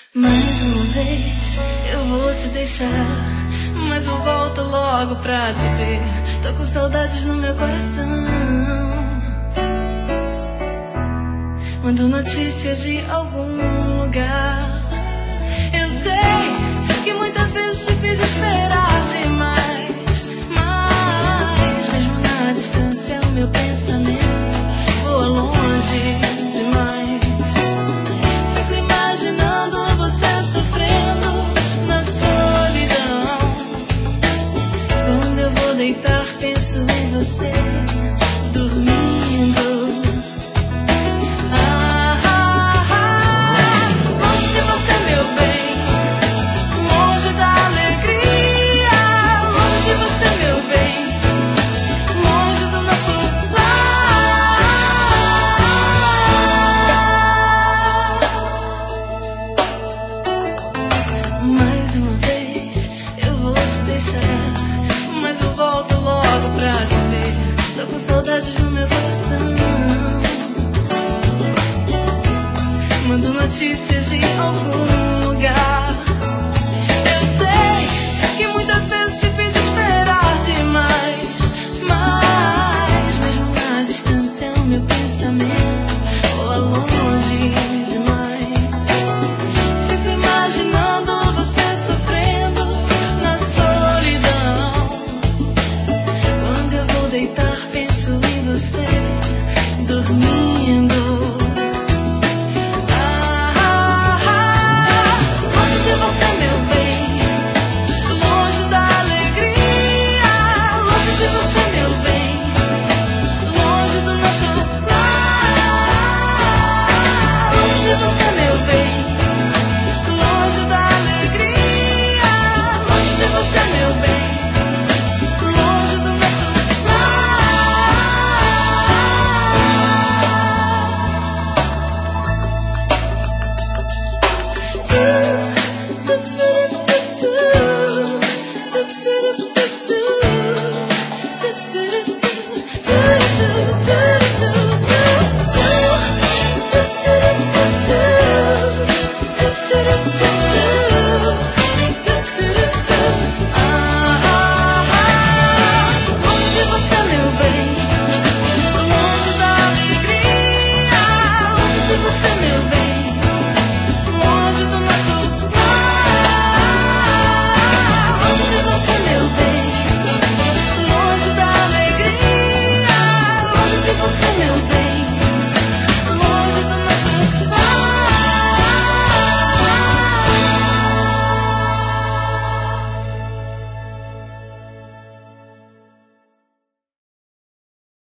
Mais uma vez eu vou te deixar, mas eu volto logo pra te ver. Tô com saudades no meu coração. Mando notícias de algum lugar. Eu sei que muitas vezes te fiz esperar demais, mas mesmo na distância o meu pensamento voa longe demais. Fico imaginando você sofrendo na solidão. Quando eu vou deitar penso em você dormindo. Mando notícias de algum lugar. Eu sei que muitas vezes te fiz esperar demais, mas mesmo na distância o meu pensamento voa longe demais. Fico imaginando você sofrendo na solidão. Quando eu vou deitar penso em você dormindo. Do